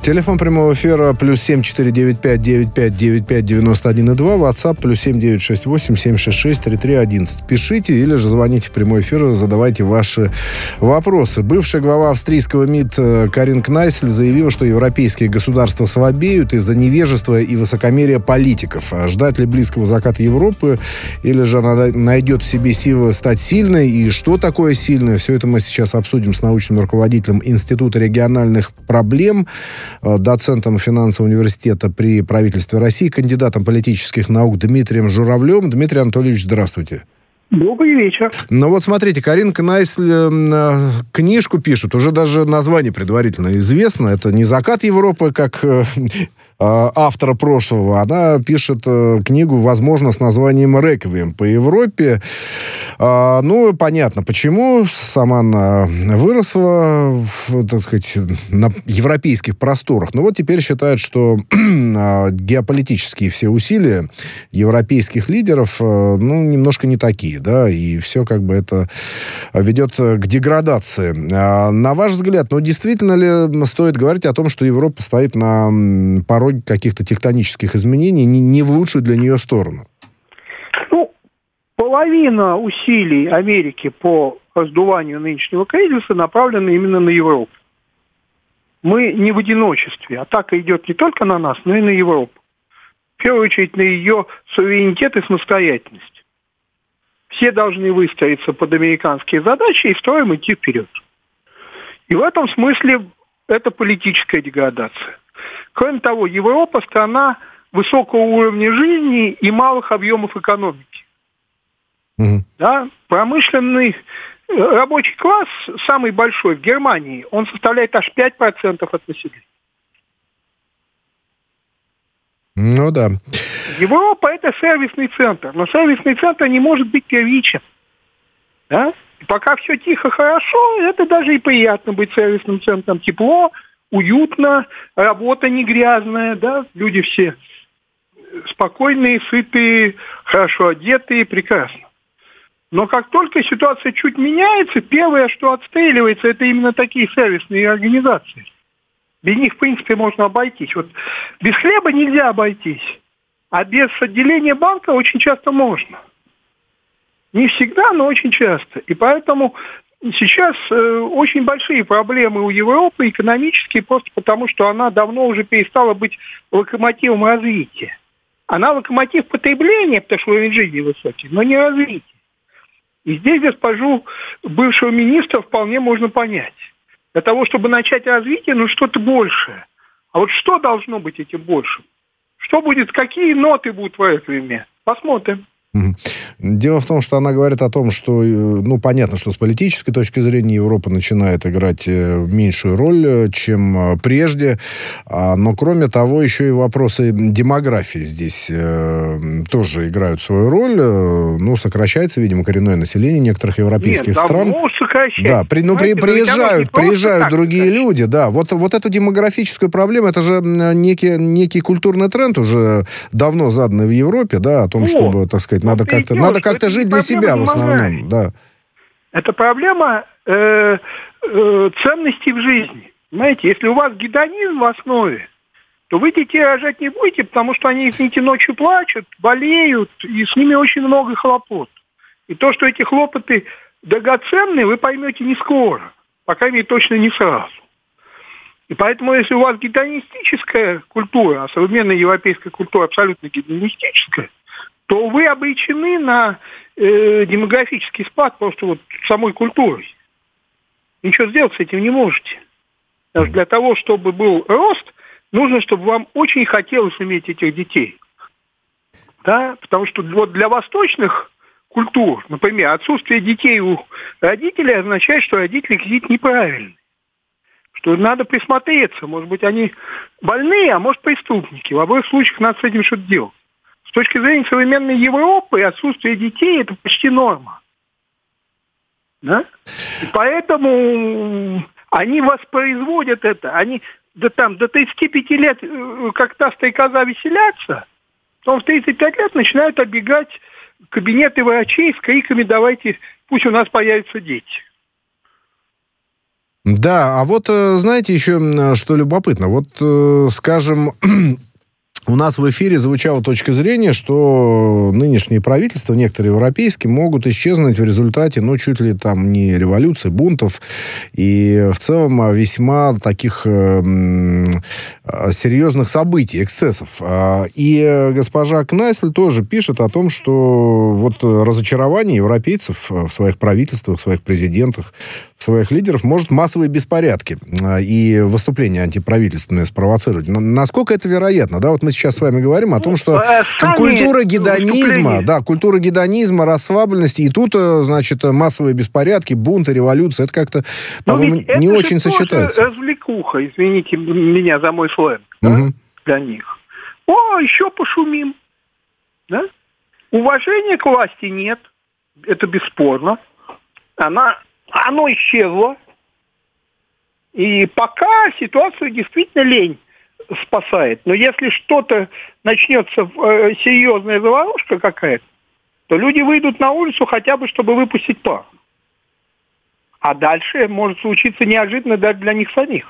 Телефон прямого эфира +7 495 95 95 91 2. WhatsApp +7 968 766 3311. Пишите или же звоните в прямой эфир, задавайте ваши вопросы. Бывшая глава австрийского МИД Карин Кнайсель заявила, что европейские государства слабеют из-за невежества и высокомерия политиков. А ждать ли близкого заката Европы, или же она найдет в себе силы стать сильной? И что такое сильное? Все это мы сейчас обсудим с научным руководителем Института региональных проблем, доцентом финансового университета при правительстве России, кандидатом политических наук Дмитрием Журавлевым. Дмитрий Анатольевич, здравствуйте. Добрый вечер. Ну вот смотрите, Карин Кнайсель книжку пишет, уже даже название предварительно известно. Это не «Закат Европы», как автора прошлого. Она пишет книгу, возможно, с названием «Реквием по Европе». Ну, понятно, почему. Сама она выросла, так сказать, на европейских просторах. Но вот теперь считает, что геополитические все усилия европейских лидеров, ну, немножко не такие, да, и все как бы это ведет к деградации. На ваш взгляд, ну, действительно ли стоит говорить о том, что Европа стоит на пороге каких-то тектонических изменений, не в лучшую для нее сторону? Ну, половина усилий Америки по раздуванию нынешнего кризиса направлена именно на Европу. Мы не в одиночестве. Атака идет не только на нас, но и на Европу. В первую очередь на ее суверенитет и самостоятельность. Все должны выстроиться под американские задачи и строем идти вперед. И в этом смысле это политическая деградация. Кроме того, Европа – страна высокого уровня жизни и малых объемов экономики. Да? Промышленный рабочий класс, самый большой в Германии, он составляет аж 5% от населения. Ну да. Европа – это сервисный центр, но сервисный центр не может быть первичен. Да? И пока все тихо, хорошо, это даже и приятно быть сервисным центром. Тепло, уютно, работа не грязная, да? Люди все спокойные, сытые, хорошо одетые, прекрасно. Но как только ситуация чуть меняется, первое, что отстреливается, это именно такие сервисные организации. Без них, в принципе, можно обойтись. Вот без хлеба нельзя обойтись, а без отделения банка очень часто можно. Не всегда, но очень часто. И поэтому сейчас очень большие проблемы у Европы экономические, просто потому, что она давно уже перестала быть локомотивом развития. Она локомотив потребления, потому что уровень жизни высокий, но не развития. И здесь госпожу бывшего министра вполне можно понять. Для того, чтобы начать развитие, ну что-то большее. А вот что должно быть этим большим? Что будет, какие ноты будут в реквиеме? Посмотрим. Дело в том, что она говорит о том, что, ну, понятно, что с политической точки зрения Европа начинает играть меньшую роль, чем прежде, но, кроме того, еще и вопросы демографии здесь тоже играют свою роль. Ну, сокращается, видимо, коренное население некоторых европейских стран. Да, приезжают другие люди, да. Вот эту демографическую проблему, это же некий культурный тренд уже давно заданный в Европе, да, о том, чтобы, так сказать, надо как-то жить для себя в основном, да. Это проблема ценностей в жизни. Знаете, если у вас гедонизм в основе, то вы детей рожать не будете, потому что они, извините, ночью плачут, болеют, и с ними очень много хлопот. И то, что эти хлопоты драгоценные, вы поймете не скоро, по крайней мере, точно не сразу. И поэтому, если у вас гедонистическая культура, а современная европейская культура абсолютно гедонистическая, то вы обречены на демографический спад просто вот самой культурой. Ничего сделать с этим не можете. Потому что для того, чтобы был рост, нужно, чтобы вам очень хотелось иметь этих детей. Да? Потому что вот для восточных культур, например, отсутствие детей у родителей означает, что родители дети неправильные. Что надо присмотреться. Может быть, они больные, а может, преступники. В обоих случаях надо с этим что-то делать. С точки зрения современной Европы отсутствие детей – это почти норма. Да? И поэтому они воспроизводят это. Они до 35 лет, как та стрекоза, веселятся, потом в 35 лет начинают оббегать кабинеты врачей с криками «давайте, пусть у нас появятся дети». Да, а вот, знаете, еще что любопытно. Вот, скажем, у нас в эфире звучала точка зрения, что нынешние правительства, некоторые европейские, могут исчезнуть в результате, чуть ли там не революции, бунтов, и в целом весьма таких серьезных событий, эксцессов. И госпожа Кнайсль тоже пишет о том, что вот разочарование европейцев в своих правительствах, в своих президентах, в своих лидеров может массовые беспорядки и выступления антиправительственные спровоцировать. Но насколько это вероятно? Да, вот мы сейчас с вами говорим о том, что культура гедонизма, расслабленности, и тут, значит, массовые беспорядки, бунты, революции, это как-то, по-моему, не очень сочетается. Это развлекуха, извините меня за мой сленг, для них. Еще пошумим. Да? Уважения к власти нет, это бесспорно. Оно исчезло. И пока ситуацию действительно лень спасает. Но если что-то начнется, серьезная заварушка какая-то, то люди выйдут на улицу хотя бы, чтобы выпустить пар. А дальше может случиться неожиданно даже для них самих.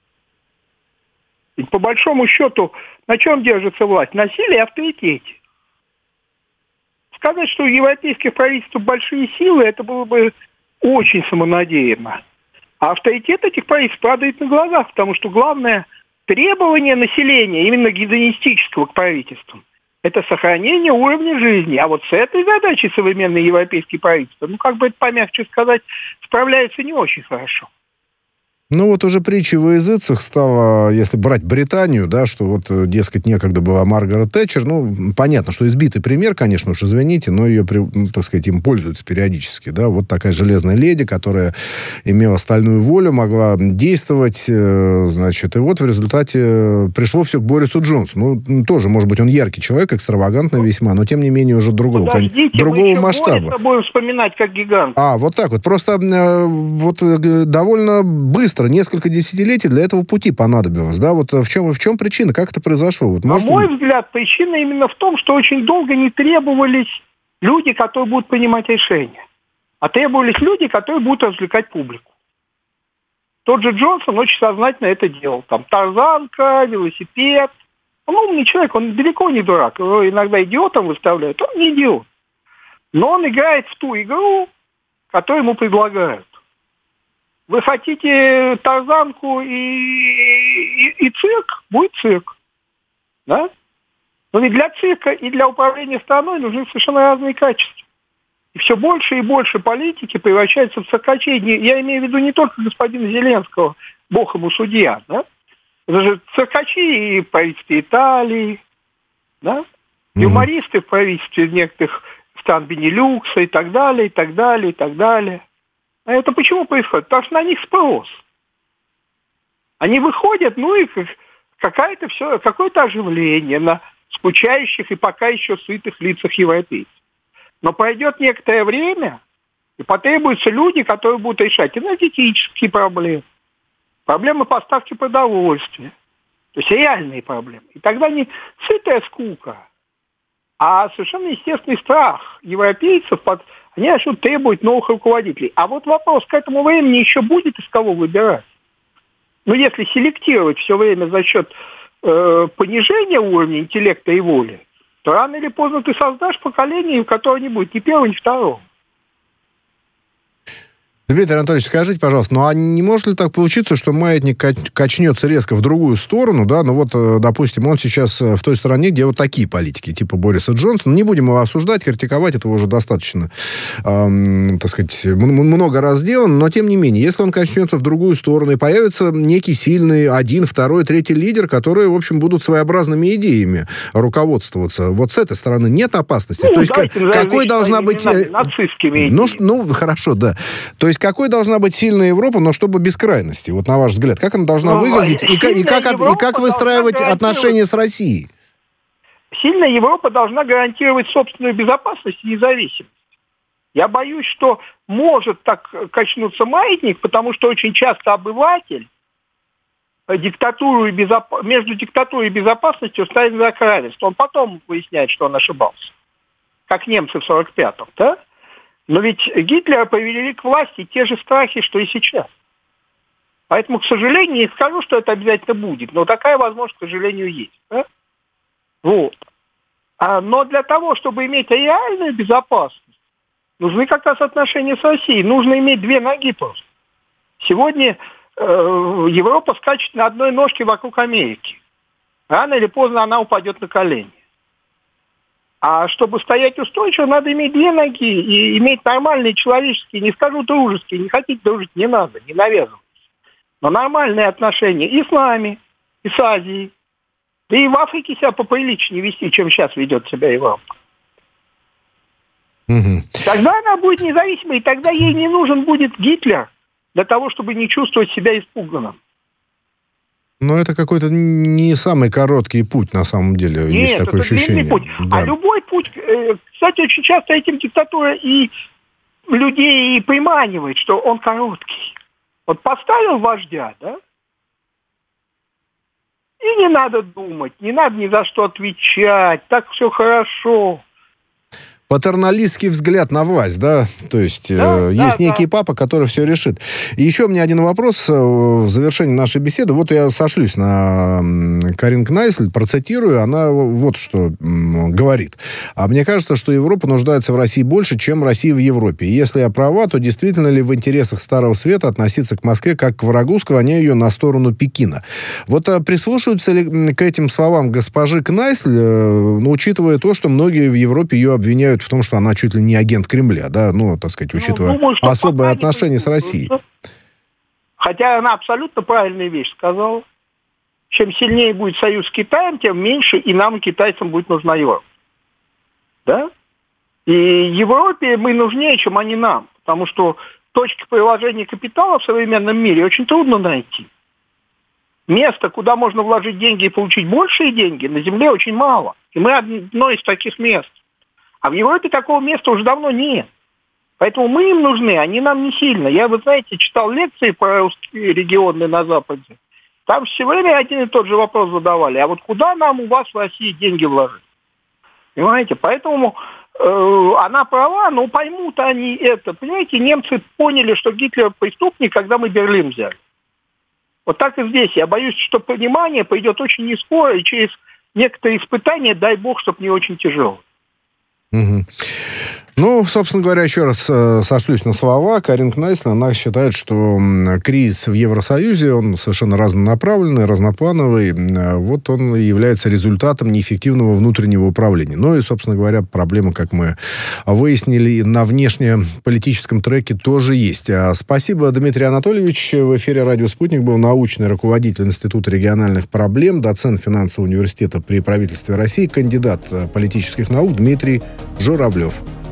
Ведь по большому счету, на чем держится власть? На силе и авторитете. Сказать, что у европейских правительств большие силы, это было бы очень самонадеянно. А авторитет этих правительств падает на глазах, потому что главное требование населения, именно гедонистического к правительствам, это сохранение уровня жизни. А вот с этой задачей современные европейские правительства, как бы это помягче сказать, справляются не очень хорошо. Вот уже притчей во языцах стало, если брать Британию, да, что вот, дескать, некогда была Маргарет Тэтчер. Понятно, что избитый пример, конечно уж, извините, но ее, так сказать, им пользуются периодически, да. Вот такая железная леди, которая имела стальную волю, могла действовать, значит, и вот в результате пришло все к Борису Джонсону. Тоже, может быть, он яркий человек, экстравагантный весьма, но, тем не менее, уже другого масштаба. Мы будем вспоминать как гигант. Вот так вот. Просто вот довольно быстро, несколько десятилетий для этого пути понадобилось, да? Вот в чем причина? Как это произошло? Вот, на мой взгляд, причина именно в том, что очень долго не требовались люди, которые будут принимать решения, а требовались люди, которые будут развлекать публику. Тот же Джонсон очень сознательно это делал. Там тарзанка, велосипед. Он умный человек, он далеко не дурак. Его иногда идиотом выставляют, он не идиот. Но он играет в ту игру, которую ему предлагают. Вы хотите тарзанку и цирк? Будет цирк. Да? Но ведь для цирка и для управления страной нужны совершенно разные качества. И все больше и больше политики превращаются в циркачей. Я имею в виду не только господина Зеленского, бог ему судья. Да? Это же циркачи и в правительстве Италии, да? Юмористы в правительстве некоторых стран Бенилюкса и так далее, и так далее, и так далее. А это почему происходит? Потому что на них спрос. Они выходят, и какое-то оживление на скучающих и пока еще сытых лицах европейцев. Но пройдет некоторое время, и потребуются люди, которые будут решать энергетические проблемы, проблемы поставки продовольствия, то есть реальные проблемы. И тогда не сытая скука, а совершенно естественный страх европейцев они начнут требовать новых руководителей. А вот вопрос, к этому времени еще будет из кого выбирать? Если селектировать все время за счет понижения уровня интеллекта и воли, то рано или поздно ты создашь поколение, которое не будет ни первого, ни второго. Дмитрий Анатольевич, скажите, пожалуйста, а не может ли так получиться, что маятник качнется резко в другую сторону, да? Допустим, он сейчас в той стороне, где вот такие политики, типа Бориса Джонсона. Не будем его осуждать, критиковать, этого уже достаточно, так сказать, много раз сделано, но тем не менее, если он качнется в другую сторону, и появится некий сильный один, второй, третий лидер, которые, в общем, будут своеобразными идеями руководствоваться. Вот с этой стороны нет опасности? То есть, какой должна быть... Нацистскими идеями. Хорошо, да. То есть, какой должна быть сильная Европа, но чтобы без крайности? Вот на ваш взгляд, как она должна выглядеть? И как выстраивать отношения с Россией? Сильная Европа должна гарантировать собственную безопасность и независимость. Я боюсь, что может так качнуться маятник, потому что очень часто обыватель между диктатурой и безопасностью ставит знак равенства. Он потом выясняет, что он ошибался. Как немцы в 1945-м, да? Но ведь Гитлера привели к власти те же страхи, что и сейчас. Поэтому, к сожалению, не скажу, что это обязательно будет, но такая возможность, к сожалению, есть. Да? Вот. Но для того, чтобы иметь реальную безопасность, нужны как раз отношения с Россией. Нужно иметь две ноги просто. Сегодня Европа скачет на одной ножке вокруг Америки. Рано или поздно она упадет на колени. А чтобы стоять устойчиво, надо иметь две ноги и иметь нормальные человеческие, не скажу дружеские, не хотите дружить, не надо, не навязывайтесь. Но нормальные отношения и с нами, и с Азией. Да и в Африке себя поприличнее вести, чем сейчас ведет себя Европа. Угу. Тогда она будет независимой, и тогда ей не нужен будет Гитлер для того, чтобы не чувствовать себя испуганным. Но это какой-то не самый короткий путь, на самом деле. Нет, есть такое это ощущение. длинный путь. Да. А любой путь, кстати, очень часто этим диктатура и людей и приманивает, что он короткий. Вот поставил вождя, да, и не надо думать, не надо ни за что отвечать, так все хорошо. Патерналистский взгляд на власть, да? То есть есть некий папа, который все решит. И еще у меня один вопрос в завершении нашей беседы. Вот я сошлюсь на Карин Кнайсль, процитирую. Она вот что говорит. А мне кажется, что Европа нуждается в России больше, чем Россия в Европе. И если я права, то действительно ли в интересах Старого Света относиться к Москве как к врагу, склоняя ее на сторону Пекина? Вот прислушиваются ли к этим словам госпожи Кнайсль, учитывая то, что многие в Европе ее обвиняют в том, что она чуть ли не агент Кремля, да, так сказать, учитывая особые отношения с Россией. Хотя она абсолютно правильную вещь сказала. Чем сильнее будет союз с Китаем, тем меньше и нам, и китайцам, будет нужна Европа. Да? И Европе мы нужнее, чем они нам. Потому что точки приложения капитала в современном мире очень трудно найти. Место, куда можно вложить деньги и получить большие деньги, на Земле очень мало. И мы одно из таких мест. А в Европе такого места уже давно нет. Поэтому мы им нужны, они нам не сильно. Я, вы знаете, читал лекции про русские регионы на Западе. Там все время один и тот же вопрос задавали. А вот куда нам у вас в России деньги вложить? Понимаете? Поэтому она права, но поймут они это. Понимаете, немцы поняли, что Гитлер преступник, когда мы Берлин взяли. Вот так и здесь. Я боюсь, что понимание пойдет очень не скоро, и через некоторые испытания, дай бог, чтобы не очень тяжело. Угу. Собственно говоря, еще раз сошлюсь на слова. Карин Кнайсль, она считает, что кризис в Евросоюзе, он совершенно разнонаправленный, разноплановый. Вот он и является результатом неэффективного внутреннего управления. И, собственно говоря, проблема, как мы выяснили, на внешнеполитическом треке тоже есть. Спасибо, Дмитрий Анатольевич. В эфире «Радио Спутник» был научный руководитель Института региональных проблем, доцент финансового университета при правительстве России, кандидат политических наук Дмитрий Журавлев.